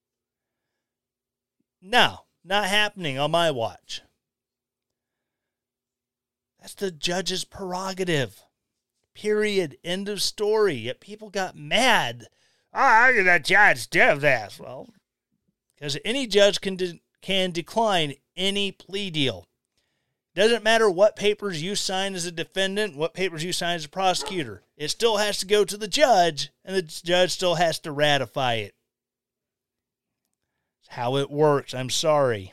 No, not happening on my watch. That's the judge's prerogative. Period. End of story. Yet people got mad. Oh, how did that judge do this? Well, because any judge can decline any plea deal. Doesn't matter what papers you sign as a defendant, what papers you sign as a prosecutor. It still has to go to the judge, and the judge still has to ratify it. It's how it works. I'm sorry.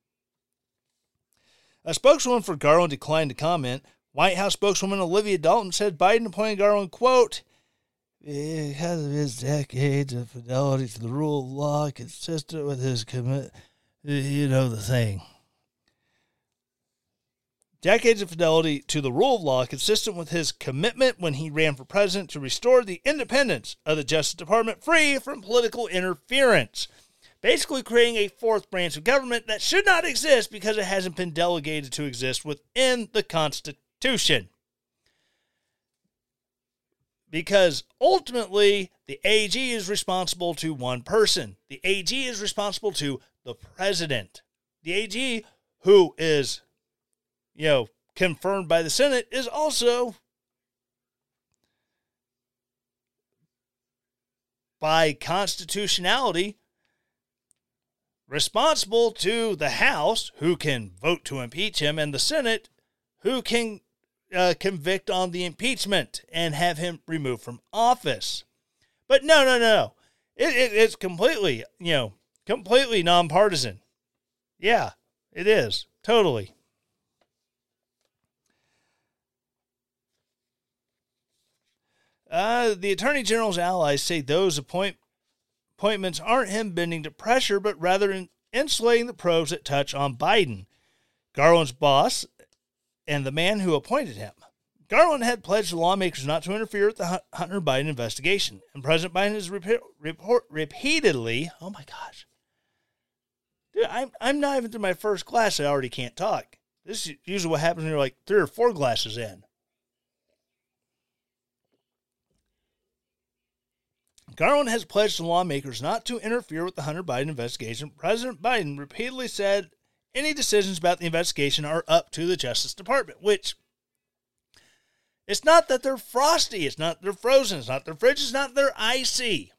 A spokeswoman for Garland declined to comment. White House spokeswoman Olivia Dalton said Biden appointed Garland, quote, because of his decades of fidelity to the rule of law, consistent with his commitment, you know the thing. Decades of fidelity to the rule of law, consistent with his commitment when he ran for president to restore the independence of the Justice Department free from political interference. Basically creating a fourth branch of government that should not exist because it hasn't been delegated to exist within the Constitution. Because ultimately, the AG is responsible to one person. The AG is responsible to the president. The AG, who is, confirmed by the Senate, is also by constitutionality, responsible to the House, who can vote to impeach him, and the Senate, who can convict on the impeachment and have him removed from office. But no. It's completely, completely nonpartisan. Yeah, it is. Totally. The Attorney General's allies say those appointments aren't him bending to pressure, but rather insulating the probes that touch on Biden, Garland's boss, and the man who appointed him. Garland had pledged the lawmakers not to interfere with the Hunter Biden investigation, and President Biden has repeatedly, oh my gosh, dude, I'm not even through my first glass, I already can't talk. This is usually what happens when you're like 3 or 4 glasses in. Garland has pledged the lawmakers not to interfere with the Hunter Biden investigation. President Biden repeatedly said any decisions about the investigation are up to the Justice Department, which it's not that they're frosty, it's not they're frozen, it's not their fridge, it's not they're icy.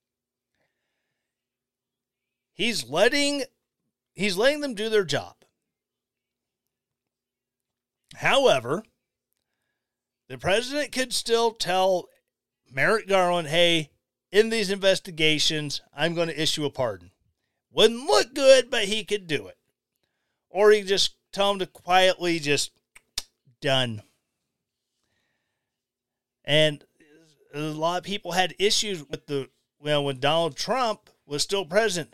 He's letting them do their job. However, the president could still tell Merrick Garland, hey, in these investigations, I'm going to issue a pardon. Wouldn't look good, but he could do it. Or he could just tell him to quietly just done. And a lot of people had issues with when Donald Trump was still president.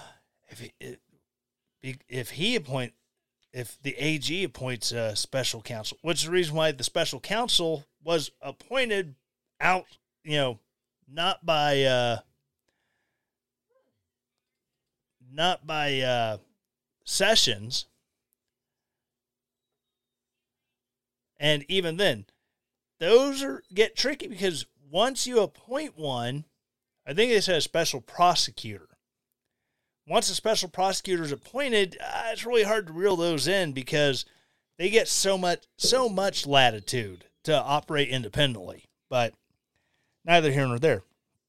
If the AG appoints a special counsel, which is the reason why the special counsel was appointed out, not by Sessions. And even then, those get tricky because once you appoint one, I think they said a special prosecutor. Once a special prosecutor is appointed, it's really hard to reel those in because they get so much latitude to operate independently. But neither here nor there.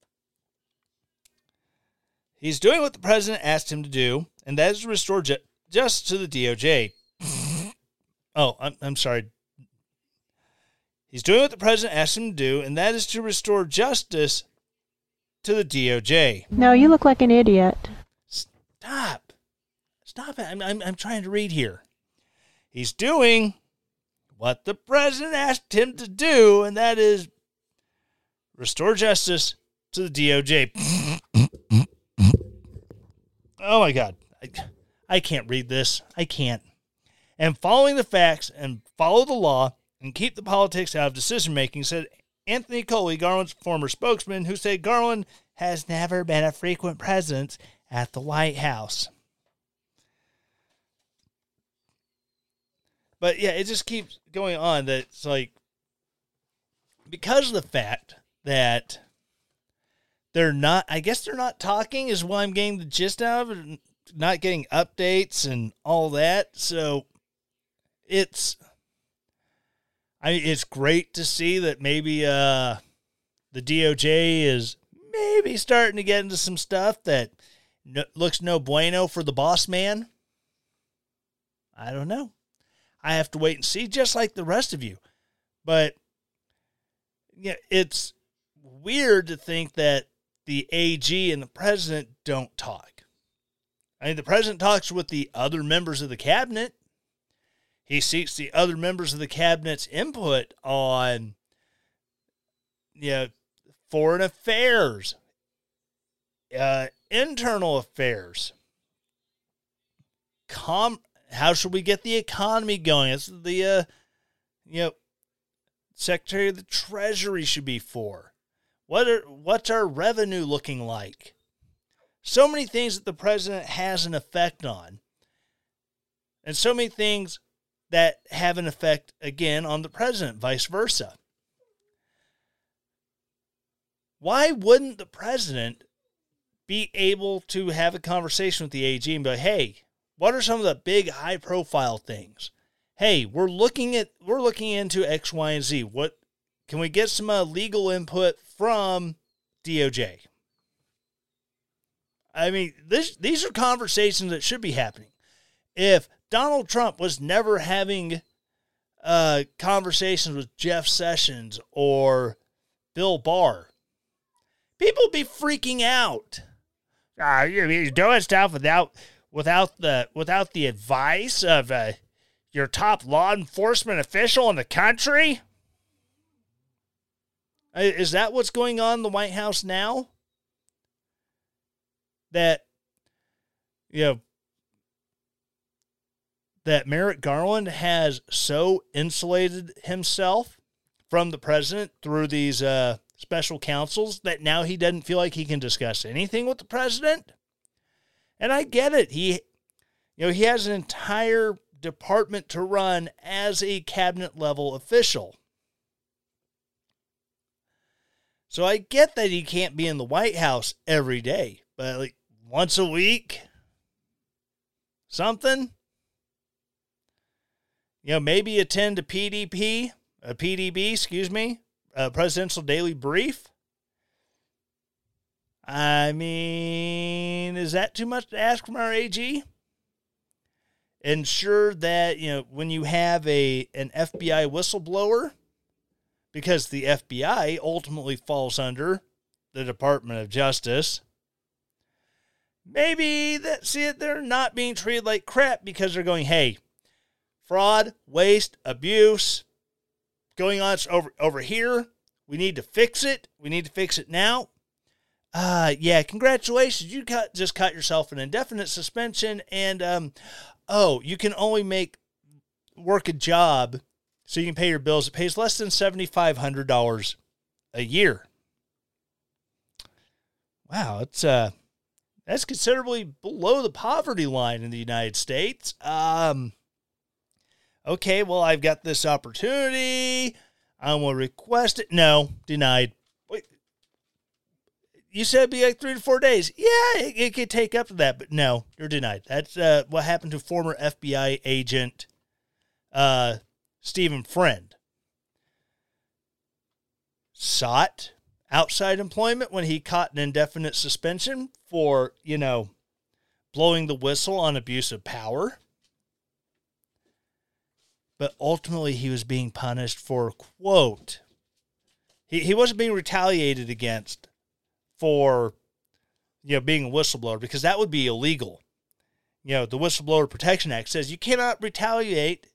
He's doing what the president asked him to do, and that is to restore justice to the DOJ. Oh, I'm sorry. He's doing what the president asked him to do, and that is to restore justice to the DOJ. No, you look like an idiot. Stop it. I'm trying to read here. He's doing what the president asked him to do, and that is restore justice to the DOJ. Oh my God. I can't read this. I can't. And following the facts and follow the law and keep the politics out of decision-making, said Anthony Coley, Garland's former spokesman, who said Garland has never been a frequent presence at the White House. But yeah, it just keeps going on that it's like, because of the fact that they're not talking is why I'm getting the gist out of it, not getting updates and all that. So it's great to see that maybe the DOJ is maybe starting to get into some stuff that looks no bueno for the boss man. I don't know. I have to wait and see, just like the rest of you. But yeah, it's weird to think that the AG and the president don't talk. I mean, the president talks with the other members of the cabinet. He seeks the other members of the cabinet's input on, foreign affairs, internal affairs. How should we get the economy going? It's the, Secretary of the Treasury should be for. What's our revenue looking like? So many things that the president has an effect on. And so many things that have an effect, again, on the president, vice versa. Why wouldn't the president be able to have a conversation with the AG and be like, hey, what are some of the big high-profile things? Hey, we're looking into X, Y, and Z. What can we get some legal input from DOJ? I mean, these are conversations that should be happening. If Donald Trump was never having conversations with Jeff Sessions or Bill Barr, people would be freaking out. He's doing stuff without the advice of your top law enforcement official in the country. Is that what's going on in the White House now? That, that Merrick Garland has so insulated himself from the president through these special counsels that now he doesn't feel like he can discuss anything with the president? And I get it. He has an entire department to run as a cabinet level official. So I get that he can't be in the White House every day, but like once a week, something. Maybe attend a PDB, Presidential Daily Brief. I mean, is that too much to ask from our AG? Ensure that, when you have an FBI whistleblower, because the FBI ultimately falls under the Department of Justice, maybe they're not being treated like crap because they're going, hey, fraud, waste, abuse going on over here. We need to fix it. We need to fix it now. Congratulations. You just cut yourself an indefinite suspension, and you can only work a job so you can pay your bills. It pays less than $7,500 a year. Wow, that's considerably below the poverty line in the United States. Okay, well, I've got this opportunity. I'm going to request it. No, denied. Wait, you said it'd be like 3 to 4 days. Yeah, it could take up to that, but no, you're denied. That's what happened to former FBI agent Stephen Friend. Sought outside employment when he caught an indefinite suspension for, blowing the whistle on abuse of power. But ultimately, he was being punished for, quote, he wasn't being retaliated against for, being a whistleblower, because that would be illegal. The Whistleblower Protection Act says you cannot retaliate.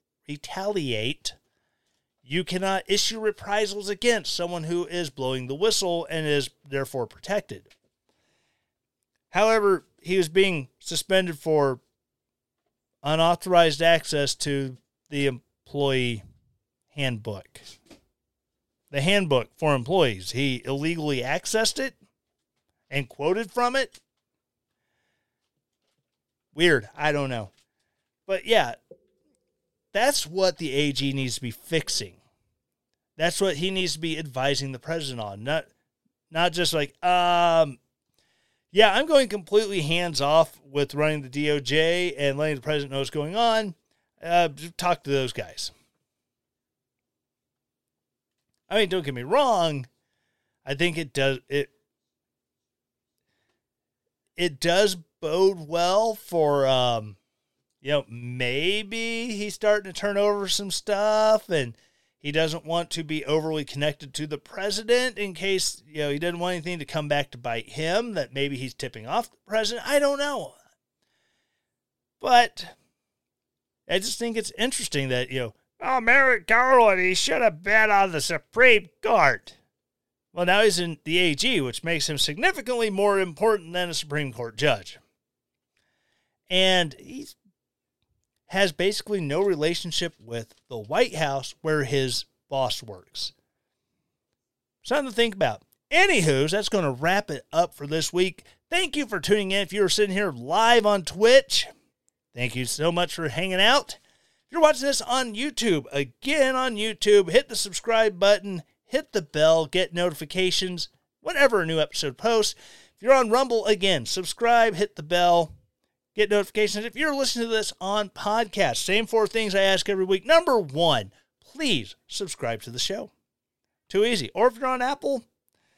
You cannot issue reprisals against someone who is blowing the whistle and is therefore protected. However, he was being suspended for unauthorized access to the employee handbook. The handbook for employees. He illegally accessed it and quoted from it. Weird. I don't know. But yeah, that's what the AG needs to be fixing. That's what he needs to be advising the president on. Not just like, I'm going completely hands off with running the DOJ and letting the president know what's going on. Talk to those guys. I mean, don't get me wrong. I think it does bode well for, maybe he's starting to turn over some stuff and he doesn't want to be overly connected to the president in case, he doesn't want anything to come back to bite him, that maybe he's tipping off the president. I don't know. But I just think it's interesting that, Merrick Garland, he should have been on the Supreme Court. Well, now he's in the AG, which makes him significantly more important than a Supreme Court judge. And he has basically no relationship with the White House where his boss works. Something to think about. Anywho, that's going to wrap it up for this week. Thank you for tuning in. If you were sitting here live on Twitch, thank you so much for hanging out. If you're watching this on YouTube, again on YouTube, hit the subscribe button, hit the bell, get notifications whenever a new episode posts. If you're on Rumble, again, subscribe, hit the bell, get notifications. If you're listening to this on podcast, same 4 things I ask every week. Number 1, please subscribe to the show. Too easy. Or if you're on Apple,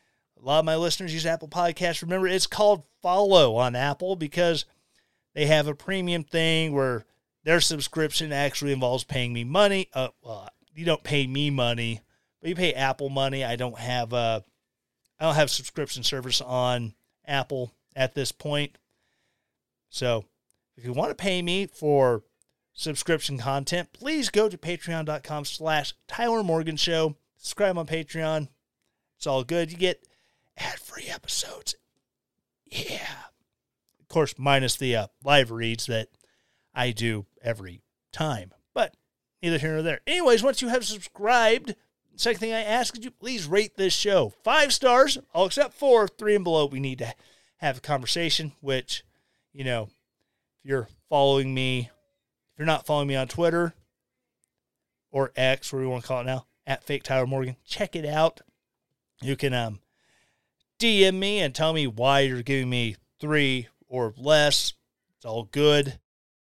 A lot of my listeners use Apple Podcasts. Remember, it's called Follow on Apple because they have a premium thing where their subscription actually involves paying me money. You don't pay me money, but you pay Apple money. I don't have subscription service on Apple at this point. So if you want to pay me for subscription content, please go to patreon.com/Tyler Morgan Show. Subscribe on Patreon. It's all good. You get ad-free episodes. Yeah. Of course, minus the live reads that I do every time. But neither here nor there. Anyways, once you have subscribed, the second thing I ask is you please rate this show. 5 stars, all except 4, 3 and below. We need to have a conversation, which, if you're following me, if you're not following me on Twitter or X, whatever you want to call it now, at Fake Tyler Morgan, check it out. You can DM me and tell me why you're giving me 3 or less. It's all good.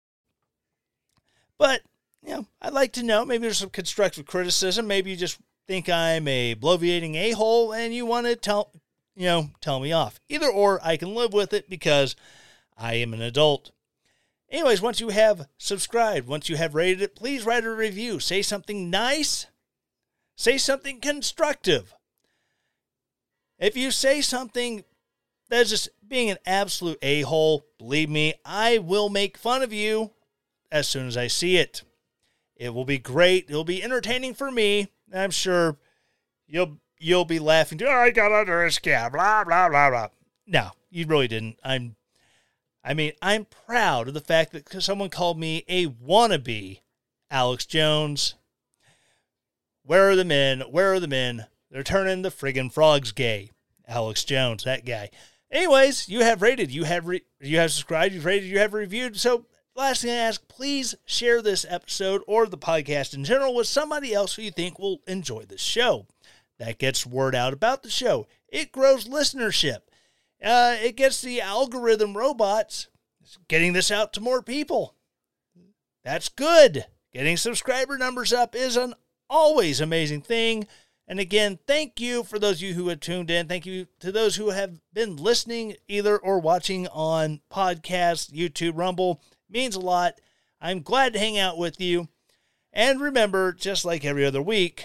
But, I'd like to know, maybe there's some constructive criticism. Maybe you just think I'm a bloviating a-hole and you want to tell me off. Either or, I can live with it because I am an adult. Anyways, once you have subscribed, once you have rated it, please write a review. Say something nice. Say something constructive. If you say something that's just being an absolute a-hole, believe me, I will make fun of you as soon as I see it. It will be great. It'll be entertaining for me. I'm sure you'll be laughing. Oh, I got under a scam. Blah, blah, blah, blah. No, you really didn't. I'm proud of the fact that someone called me a wannabe Alex Jones. Where are the men? Where are the men? They're turning the friggin' frogs gay. Alex Jones, that guy. Anyways, you have rated, you have subscribed, you've rated, you have reviewed. So last thing I ask, please share this episode or the podcast in general with somebody else who you think will enjoy this show. That gets word out about the show. It grows listenership. It gets the algorithm robots getting this out to more people. That's good. Getting subscriber numbers up is an always amazing thing. And again, thank you for those of you who have tuned in. Thank you to those who have been listening either or watching on podcasts, YouTube, Rumble. It means a lot. I'm glad to hang out with you. And remember, just like every other week,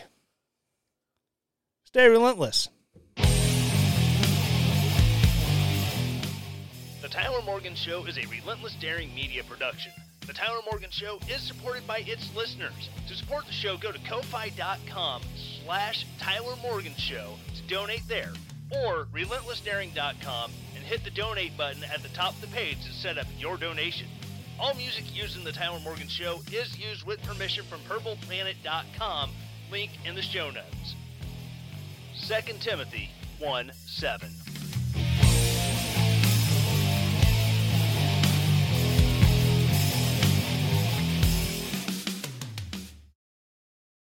stay relentless. The Tyler Morgan Show is a Relentless Daring media production. The Tyler Morgan Show is supported by its listeners. To support the show, go to ko-fi.com/Tyler Morgan Show to donate there, or relentlessdaring.com and hit the donate button at the top of the page to set up your donation. All music used in the Tyler Morgan Show is used with permission from purpleplanet.com, link in the show notes. 2 Timothy 1:7.